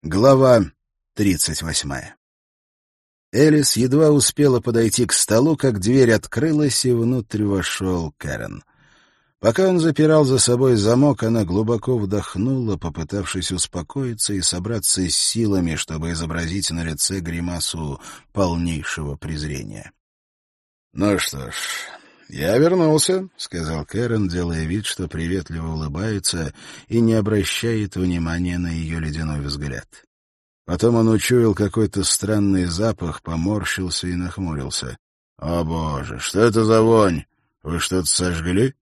Глава 38. Элис едва успела подойти к столу, как дверь открылась, и внутрь вошел Кэрон. Пока он запирал за собой замок, она глубоко вдохнула, попытавшись успокоиться и собраться с силами, чтобы изобразить на лице гримасу полнейшего презрения. — Ну что ж, я вернулся, — сказал Кэрон, делая вид, что приветливо улыбается и не обращает внимания на ее ледяной взгляд. Потом он учуял какой-то странный запах, поморщился и нахмурился. — О, боже, что это за вонь? Вы что-то сожгли?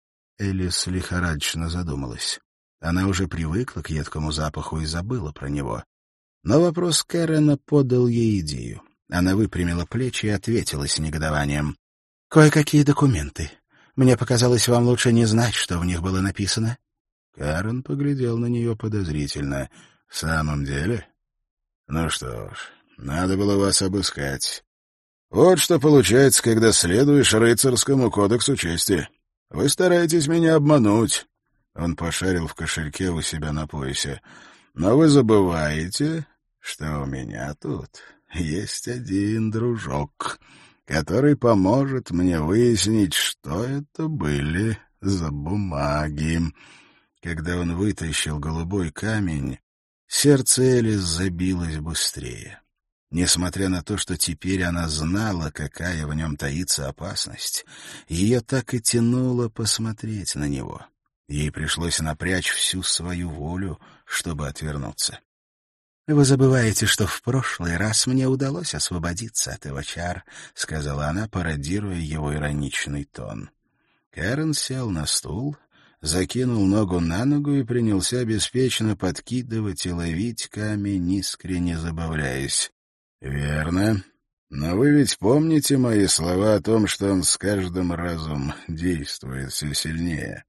Элис лихорадочно задумалась. Она уже привыкла к едкому запаху и забыла про него. Но вопрос Кэрона подал ей идею. Она выпрямила плечи и ответила с негодованием. — Кое-какие документы. Мне показалось, вам лучше не знать, что в них было написано. Кэрон поглядел на нее подозрительно. — В самом деле? — Ну что ж, надо было вас обыскать. Вот что получается, когда следуешь рыцарскому кодексу чести. Вы стараетесь меня обмануть. Он пошарил в кошельке у себя на поясе. Но вы забываете, что у меня тут есть один дружок, который поможет мне выяснить, что это были за бумаги. Когда он вытащил голубой камень, сердце Элис забилось быстрее. Несмотря на то, что теперь она знала, какая в нем таится опасность, ее так и тянуло посмотреть на него. Ей пришлось напрячь всю свою волю, чтобы отвернуться. — Вы забываете, что в прошлый раз мне удалось освободиться от его чар, — сказала она, пародируя его ироничный тон. Кэрон сел на стул, закинул ногу на ногу и принялся беспечно подкидывать и ловить камень, искренне забавляясь. — Верно. Но вы ведь помните мои слова о том, что он с каждым разом действует все сильнее?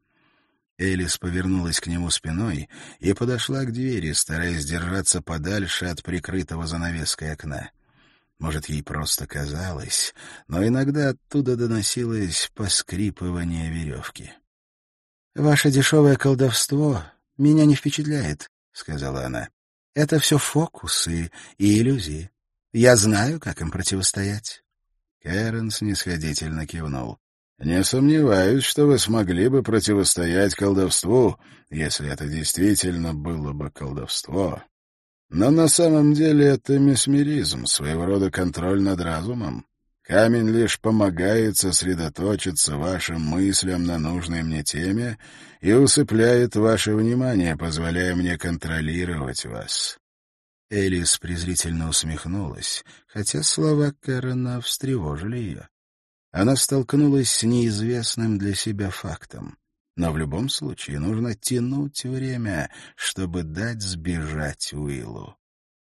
Элис повернулась к нему спиной и подошла к двери, стараясь держаться подальше от прикрытого занавеской окна. Может, ей просто казалось, но иногда оттуда доносилось поскрипывание веревки. — Ваше дешевое колдовство меня не впечатляет, — сказала она. — Это все фокусы и иллюзии. Я знаю, как им противостоять. Кэрон снисходительно кивнул. — Не сомневаюсь, что вы смогли бы противостоять колдовству, если это действительно было бы колдовство. Но на самом деле это месмеризм, своего рода контроль над разумом. Камень лишь помогает сосредоточиться вашим мыслям на нужной мне теме и усыпляет ваше внимание, позволяя мне контролировать вас. Элис презрительно усмехнулась, хотя слова Кэрона встревожили ее. Она столкнулась с неизвестным для себя фактом. Но в любом случае нужно тянуть время, чтобы дать сбежать Уиллу.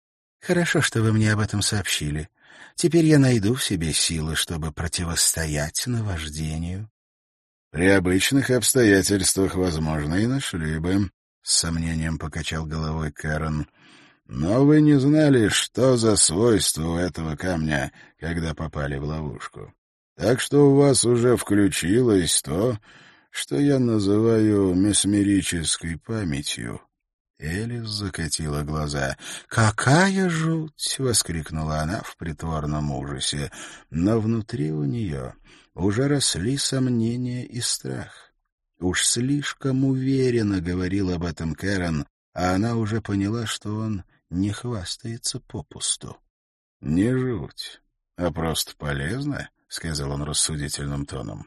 — Хорошо, что вы мне об этом сообщили. Теперь я найду в себе силы, чтобы противостоять наваждению. — При обычных обстоятельствах, возможно, и нашли бы, — с сомнением покачал головой Кэрон. — Но вы не знали, что за свойства у этого камня, когда попали в ловушку. Так что у вас уже включилось то, что я называю месмерической памятью. Элис закатила глаза. «Какая жуть!» — воскликнула она в притворном ужасе. Но внутри у нее уже росли сомнения и страх. Уж слишком уверенно говорил об этом Кэрон, а она уже поняла, что он не хвастается попусту. «Не жуть, а просто полезно», — сказал он рассудительным тоном.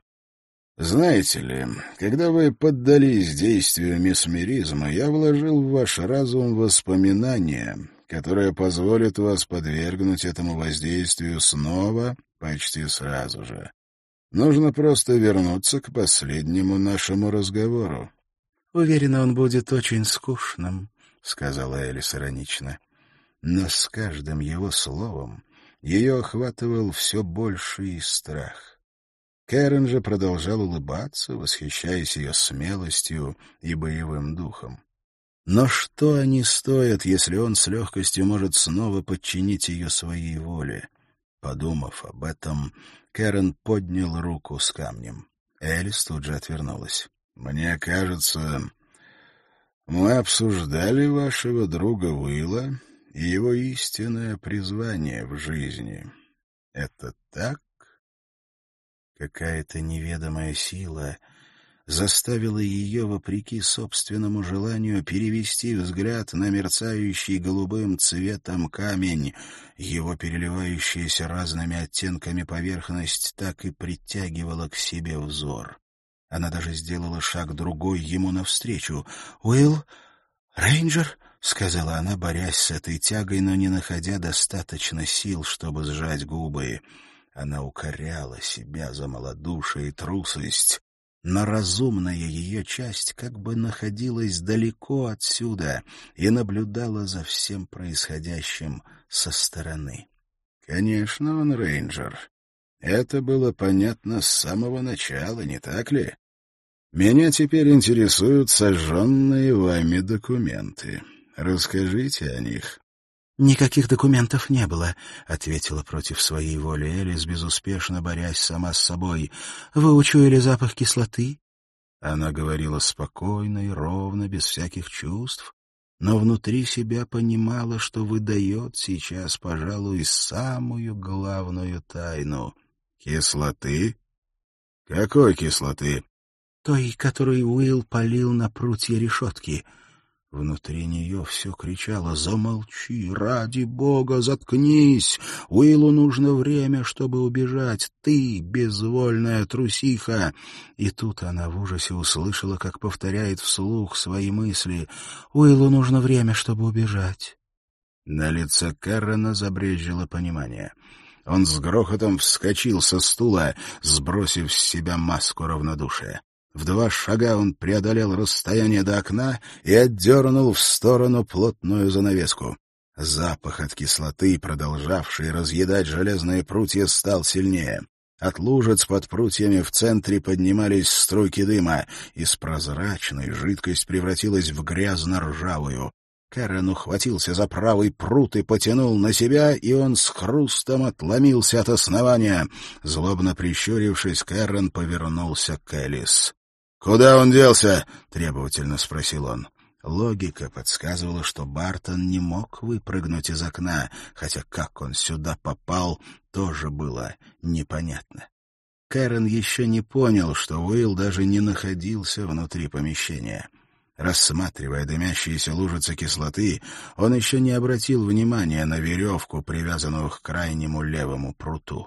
«Знаете ли, когда вы поддались действию месмеризма, я вложил в ваш разум воспоминания, которые позволят вас подвергнуть этому воздействию снова почти сразу же. Нужно просто вернуться к последнему нашему разговору». «Уверена, он будет очень скучным», — сказала Элис иронично. Но с каждым его словом ее охватывал все больший страх. Кэрон же продолжал улыбаться, восхищаясь ее смелостью и боевым духом. Но что они стоят, если он с легкостью может снова подчинить ее своей воле? Подумав об этом, Кэрон поднял руку с камнем. Элис тут же отвернулась. — Мне кажется, мы обсуждали вашего друга Уилла и его истинное призвание в жизни. Это так? Какая-то неведомая сила заставила ее, вопреки собственному желанию, перевести взгляд на мерцающий голубым цветом камень. Его переливающаяся разными оттенками поверхность так и притягивала к себе взор. Она даже сделала шаг другой ему навстречу. «Уилл? Рейнджер?» — сказала она, борясь с этой тягой, но не находя достаточно сил, чтобы сжать губы. Она укоряла себя за малодушие и трусость, но разумная ее часть как бы находилась далеко отсюда и наблюдала за всем происходящим со стороны. Конечно, он рейнджер. Это было понятно с самого начала, не так ли? Меня теперь интересуют сожженные вами документы. Расскажите о них. «Никаких документов не было», — ответила против своей воли Элис, безуспешно борясь сама с собой. «Вы учуяли запах кислоты?» Она говорила спокойно и ровно, без всяких чувств, но внутри себя понимала, что выдает сейчас, пожалуй, самую главную тайну. «Кислоты? Какой кислоты?» «Той, которую Уилл полил на прутья решетки». Внутри нее все кричало: «Замолчи! Ради бога, заткнись! Уиллу нужно время, чтобы убежать! Ты безвольная трусиха!» И тут она в ужасе услышала, как повторяет вслух свои мысли: «Уиллу нужно время, чтобы убежать!» На лице Кэррона забрежило понимание. Он с грохотом вскочил со стула, сбросив с себя маску равнодушия. В 2 шага он преодолел расстояние до окна и отдернул в сторону плотную занавеску. Запах от кислоты, продолжавший разъедать железные прутья, стал сильнее. От лужиц под прутьями в центре поднимались струйки дыма. Из прозрачной жидкость превратилась в грязно-ржавую. Кэррон ухватился за правый прут и потянул на себя, и он с хрустом отломился от основания. Злобно прищурившись, Кэррон повернулся к Элис. «Куда он делся?» — требовательно спросил он. Логика подсказывала, что Бартон не мог выпрыгнуть из окна, хотя как он сюда попал, тоже было непонятно. Кэррон еще не понял, что Уилл даже не находился внутри помещения. Рассматривая дымящиеся лужицы кислоты, он еще не обратил внимания на веревку, привязанную к крайнему левому пруту.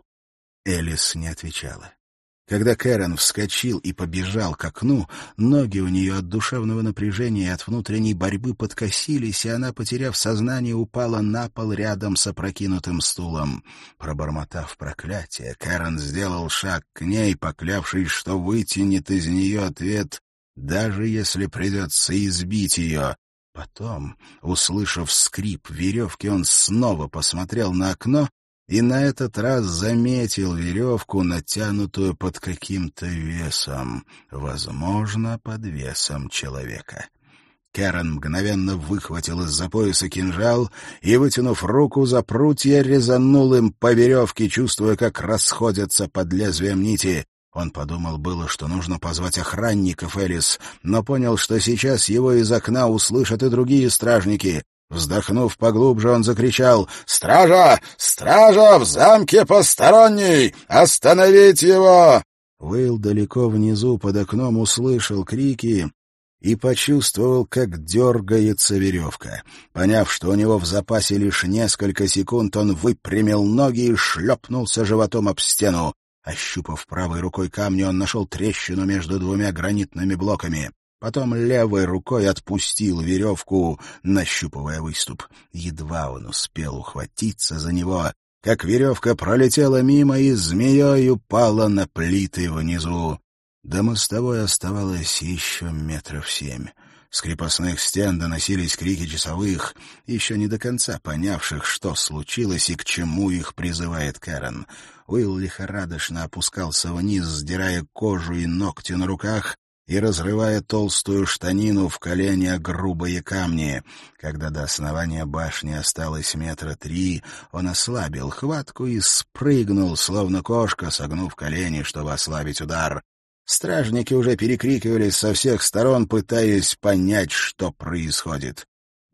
Элис не отвечала. Когда Кэррон вскочил и побежал к окну, ноги у нее от душевного напряжения и от внутренней борьбы подкосились, и она, потеряв сознание, упала на пол рядом с опрокинутым стулом. Пробормотав проклятие, Кэррон сделал шаг к ней, поклявшись, что вытянет из нее ответ, даже если придется избить ее. Потом, услышав скрип веревки, он снова посмотрел на окно и на этот раз заметил веревку, натянутую под каким-то весом, возможно, под весом человека. Кэррон мгновенно выхватил из-за пояса кинжал и, вытянув руку за прутья, резанул им по веревке, чувствуя, как расходятся под лезвием нити. Он подумал было, что нужно позвать охранников Элис, но понял, что сейчас его из окна услышат и другие стражники. Вздохнув поглубже, он закричал: «Стража! Стража! В замке посторонний! Остановить его!» Уилл далеко внизу под окном услышал крики и почувствовал, как дергается веревка. Поняв, что у него в запасе лишь несколько секунд, он выпрямил ноги и шлепнулся животом об стену. Ощупав правой рукой камни, он нашел трещину между 2 гранитными блоками. Потом левой рукой отпустил веревку, нащупывая выступ. Едва он успел ухватиться за него, как веревка пролетела мимо и змеей упала на плиты внизу. До мостовой оставалось еще 7 метров. С крепостных стен доносились крики часовых, еще не до конца понявших, что случилось и к чему их призывает Кэррон. Уилл лихорадочно опускался вниз, сдирая кожу и ногти на руках и разрывая толстую штанину в колени о грубые камни. Когда до основания башни осталось 3 метра, он ослабил хватку и спрыгнул, словно кошка, согнув колени, чтобы ослабить удар. Стражники уже перекрикивались со всех сторон, пытаясь понять, что происходит.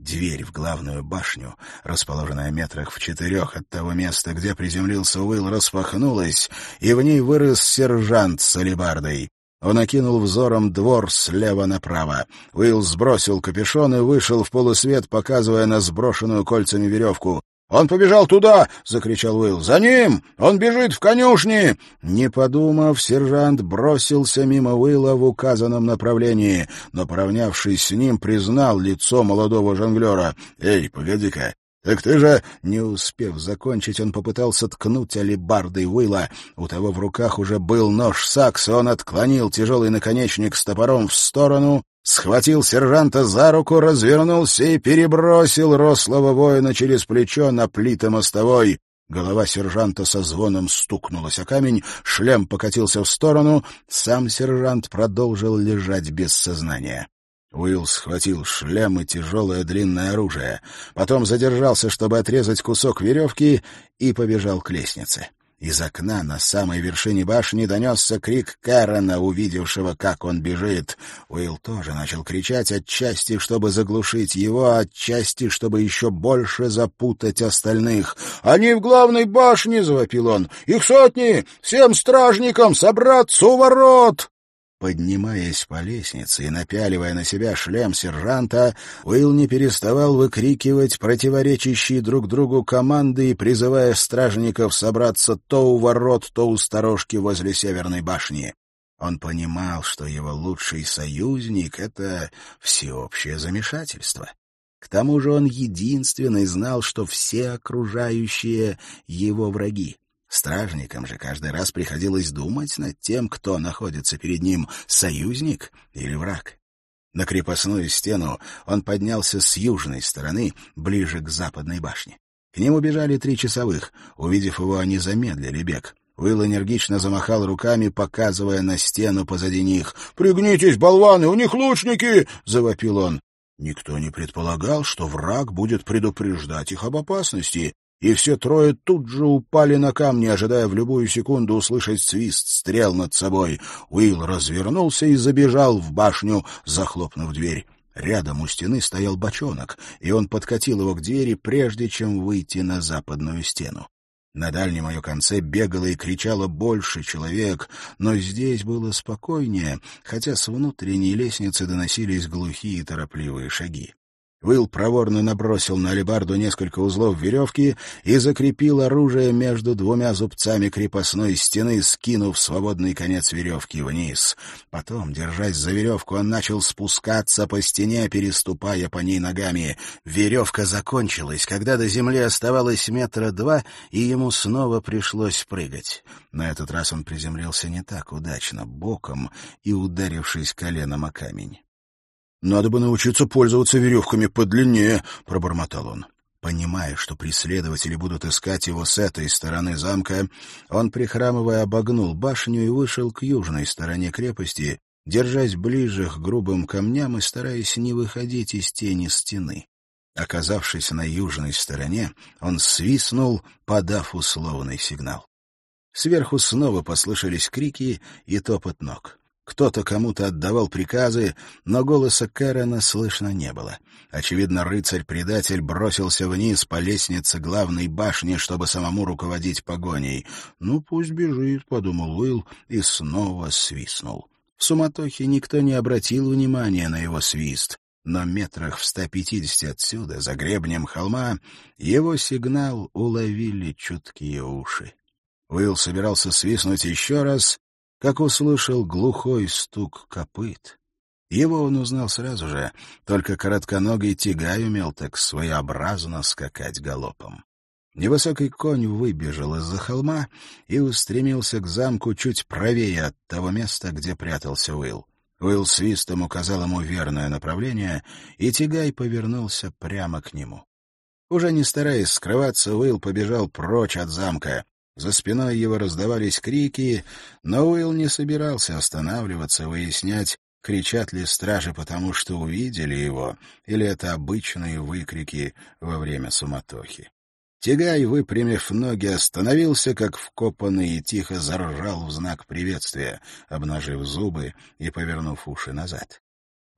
Дверь в главную башню, расположенная метрах в 4 от того места, где приземлился Уилл, распахнулась, и в ней вырос сержант с алебардой. Он окинул взором двор слева направо. Уилл сбросил капюшон и вышел в полусвет, показывая на сброшенную кольцами веревку. «Он побежал туда!» — закричал Уилл. «За ним! Он бежит в конюшни!» Не подумав, сержант бросился мимо Уилла в указанном направлении, но, поравнявшись с ним, признал лицо молодого жонглера. «Эй, погоди-ка! Так ты же...» Не успев закончить, он попытался ткнуть алебардой Уилла. У того в руках уже был нож-сакс, и он отклонил тяжелый наконечник с топором в сторону, схватил сержанта за руку, развернулся и перебросил рослого воина через плечо на плиты мостовой. Голова сержанта со звоном стукнулась о камень, шлем покатился в сторону, сам сержант продолжил лежать без сознания. Уилл схватил шлем и тяжелое длинное оружие, потом задержался, чтобы отрезать кусок веревки, и побежал к лестнице. Из окна на самой вершине башни донесся крик Кэррона, увидевшего, как он бежит. Уилл тоже начал кричать, отчасти, чтобы заглушить его, отчасти, чтобы еще больше запутать остальных. «Они в главной башне!» — завопил он. «Их сотни! Всем стражникам собраться у ворот!» Поднимаясь по лестнице и напяливая на себя шлем сержанта, Уилл не переставал выкрикивать противоречащие друг другу команды и призывая стражников собраться то у ворот, то у сторожки возле Северной башни. Он понимал, что его лучший союзник — это всеобщее замешательство. К тому же он единственный знал, что все окружающие — его враги. Стражникам же каждый раз приходилось думать над тем, кто находится перед ним — союзник или враг. На крепостную стену он поднялся с южной стороны, ближе к западной башне. К нему бежали 3 часовых. Увидев его, они замедлили бег. Уилл энергично замахал руками, показывая на стену позади них. «Пригнитесь, болваны, у них лучники!» — завопил он. Никто не предполагал, что враг будет предупреждать их об опасности, и все 3 тут же упали на камни, ожидая в любую секунду услышать свист стрел над собой. Уилл развернулся и забежал в башню, захлопнув дверь. Рядом у стены стоял бочонок, и он подкатил его к двери, прежде чем выйти на западную стену. На дальнем ее конце бегало и кричало больше человек, но здесь было спокойнее, хотя с внутренней лестницы доносились глухие торопливые шаги. Уилл проворно набросил на алебарду несколько узлов веревки и закрепил оружие между 2 зубцами крепостной стены, скинув свободный конец веревки вниз. Потом, держась за веревку, он начал спускаться по стене, переступая по ней ногами. Веревка закончилась, когда до земли оставалось 2 метра, и ему снова пришлось прыгать. На этот раз он приземлился не так удачно, боком и ударившись коленом о камень. «Надо бы научиться пользоваться веревками подлиннее», — пробормотал он. Понимая, что преследователи будут искать его с этой стороны замка, он, прихрамывая, обогнул башню и вышел к южной стороне крепости, держась ближе к грубым камням и стараясь не выходить из тени стены. Оказавшись на южной стороне, он свистнул, подав условный сигнал. Сверху снова послышались крики и топот ног. Кто-то кому-то отдавал приказы, но голоса Кэррона слышно не было. Очевидно, рыцарь-предатель бросился вниз по лестнице главной башни, чтобы самому руководить погоней. «Ну, пусть бежит», — подумал Уилл и снова свистнул. В суматохе никто не обратил внимания на его свист, но метрах в 150 отсюда, за гребнем холма, его сигнал уловили чуткие уши. Уилл собирался свистнуть еще раз, как услышал глухой стук копыт. Его он узнал сразу же, только коротконогий тягай умел так своеобразно скакать галопом. Невысокий конь выбежал из-за холма и устремился к замку чуть правее от того места, где прятался Уилл. Уилл свистом указал ему верное направление, и тягай повернулся прямо к нему. Уже не стараясь скрываться, Уилл побежал прочь от замка. За спиной его раздавались крики, но Уилл не собирался останавливаться, выяснять, кричат ли стражи потому, что увидели его, или это обычные выкрики во время суматохи. Тягай, выпрямив ноги, остановился, как вкопанный, и тихо заржал в знак приветствия, обнажив зубы и повернув уши назад.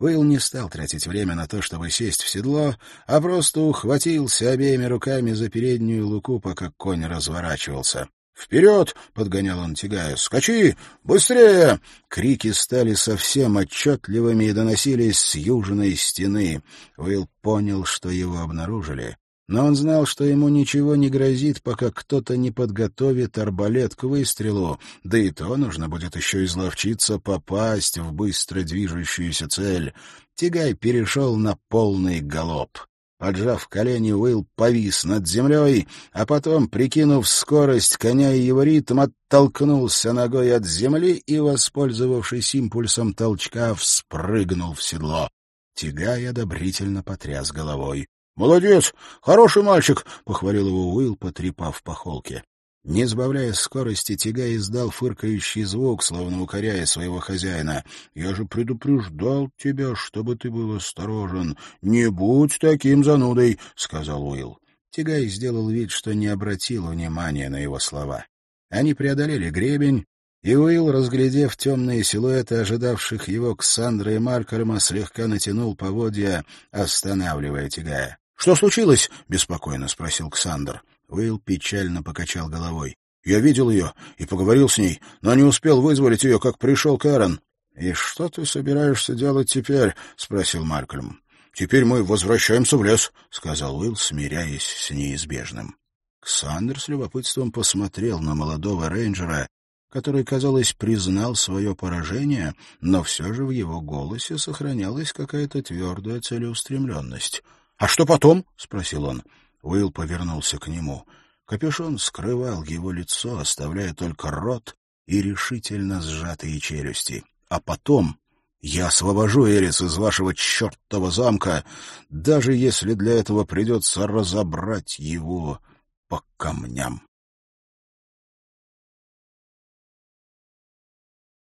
Уилл не стал тратить время на то, чтобы сесть в седло, а просто ухватился обеими руками за переднюю луку, пока конь разворачивался. «Вперед!» — подгонял он тягая. «Скачи! Быстрее!» Крики стали совсем отчетливыми и доносились с южной стены. Уилл понял, что его обнаружили. Но он знал, что ему ничего не грозит, пока кто-то не подготовит арбалет к выстрелу, да и то нужно будет еще изловчиться попасть в быстро движущуюся цель. Тягай перешел на полный галоп. Поджав колени, Уилл повис над землей, а потом, прикинув скорость коня и его ритм, оттолкнулся ногой от земли и, воспользовавшись импульсом толчка, вспрыгнул в седло. Тягай одобрительно потряс головой. «Молодец! Хороший мальчик!» — похвалил его Уилл, потрепав по холке. Не сбавляя скорости, Тягай издал фыркающий звук, словно укоряя своего хозяина. «Я же предупреждал тебя, чтобы ты был осторожен. Не будь таким занудой!» — сказал Уилл. Тягай сделал вид, что не обратил внимания на его слова. Они преодолели гребень, и Уилл, разглядев темные силуэты ожидавших его Ксандра и Малькольма, слегка натянул поводья, останавливая Тягая. «Что случилось?» — беспокойно спросил Ксандр. Уилл печально покачал головой. «Я видел ее и поговорил с ней, но не успел вызволить ее, как пришел Кэрон». «И что ты собираешься делать теперь?» — спросил Малькольм. «Теперь мы возвращаемся в лес», — сказал Уилл, смиряясь с неизбежным. Ксандр с любопытством посмотрел на молодого рейнджера, который, казалось, признал свое поражение, но все же в его голосе сохранялась какая-то твердая целеустремленность. «А что потом?» — спросил он. Уилл повернулся к нему. Капюшон скрывал его лицо, оставляя только рот и решительно сжатые челюсти. «А потом я освобожу Элис из вашего чертова замка, даже если для этого придется разобрать его по камням».